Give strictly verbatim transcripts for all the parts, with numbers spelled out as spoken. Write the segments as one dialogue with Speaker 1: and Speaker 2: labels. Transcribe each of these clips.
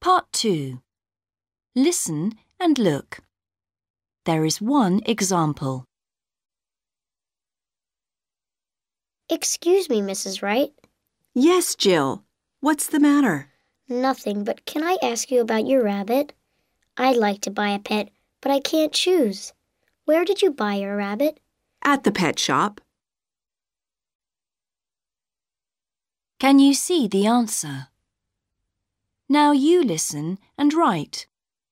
Speaker 1: Part two. Listen and look. There is one example.
Speaker 2: Excuse me, Missus Wright.
Speaker 3: Yes, Jill. What's the matter?
Speaker 2: Nothing, but can I ask you about your rabbit? I'd like to buy a pet, but I can't choose. Where did you buy your rabbit?
Speaker 3: At the pet shop.
Speaker 1: Can you see the answer? Now you listen and write.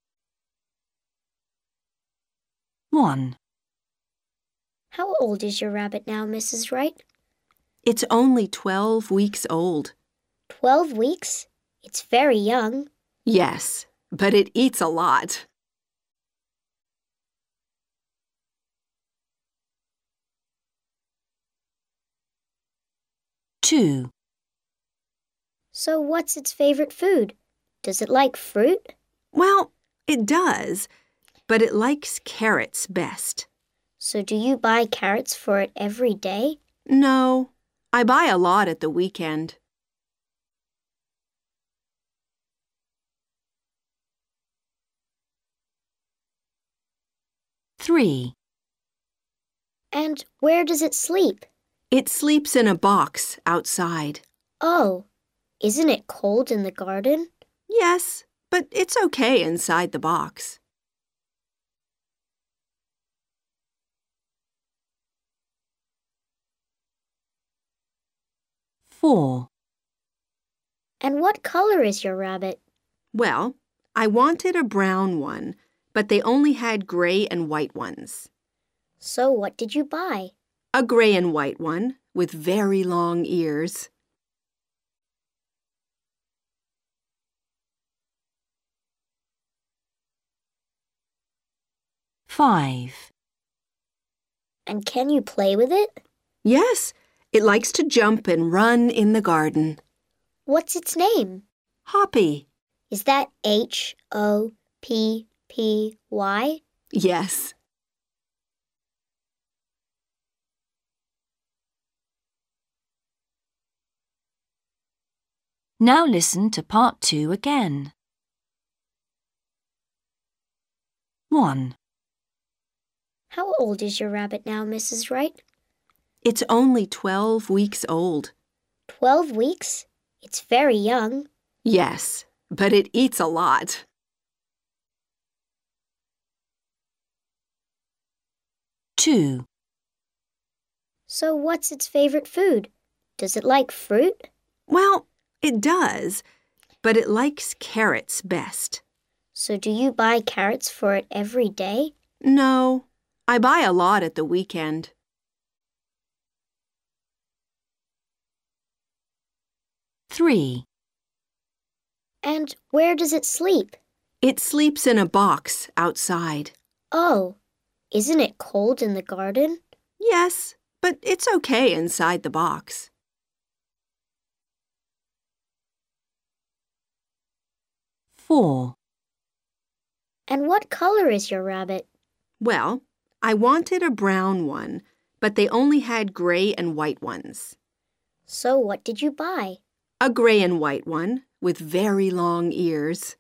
Speaker 1: one.
Speaker 2: How old is your rabbit now, Missus Wright?
Speaker 3: It's only twelve weeks old.
Speaker 2: Twelve weeks? It's very young.
Speaker 3: Yes, but it eats a lot.
Speaker 1: two.
Speaker 2: So what's its favorite food? Does it like fruit?
Speaker 3: Well, it does, but it likes carrots best.
Speaker 2: So do you buy carrots for it every day?
Speaker 3: No, I buy a lot at the weekend.
Speaker 1: three.
Speaker 2: And where does it sleep?
Speaker 3: It sleeps in a box outside.
Speaker 2: Oh, isn't it cold in the garden?
Speaker 3: Yes, but it's okay inside the box.
Speaker 1: four.
Speaker 2: And what color is your rabbit?
Speaker 3: Well, I wanted a brown one, but they only had gray and white ones.
Speaker 2: So what did you buy?
Speaker 3: A gray and white one with very long ears.
Speaker 1: five.
Speaker 2: And can you play with it?
Speaker 3: Yes, it likes to jump and run in the garden.
Speaker 2: What's its name?
Speaker 3: Hoppy.
Speaker 2: Is that H O P P Y?
Speaker 3: Yes.
Speaker 1: Now listen to part two again. one.
Speaker 2: How old is your rabbit now, Missus Wright?
Speaker 3: It's only twelve weeks old.
Speaker 2: Twelve weeks? It's very young.
Speaker 3: Yes, but it eats a lot.
Speaker 1: two.
Speaker 2: So what's its favorite food? Does it like fruit?
Speaker 3: Well, it does, but it likes carrots best.
Speaker 2: So do you buy carrots for it every day?
Speaker 3: No, I buy a lot at the weekend.
Speaker 1: three.
Speaker 2: And where does it sleep?
Speaker 3: It sleeps in a box outside.
Speaker 2: Oh, isn't it cold in the garden?
Speaker 3: Yes, but it's okay inside the box.
Speaker 1: four.
Speaker 2: And what color is your rabbit?
Speaker 3: Well, I wanted a brown one, but they only had gray and white ones.
Speaker 2: So what did you buy?
Speaker 3: A gray and white one with very long ears.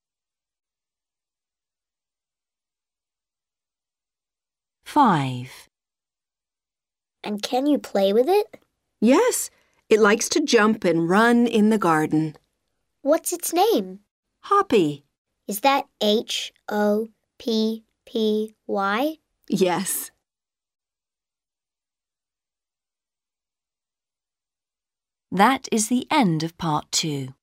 Speaker 1: five.
Speaker 2: And can you play with it?
Speaker 3: Yes, it likes to jump and run in the garden.
Speaker 2: What's its name?
Speaker 3: Hoppy.
Speaker 2: Is that H O P P Y?
Speaker 3: Yes.
Speaker 1: That is the end of part two.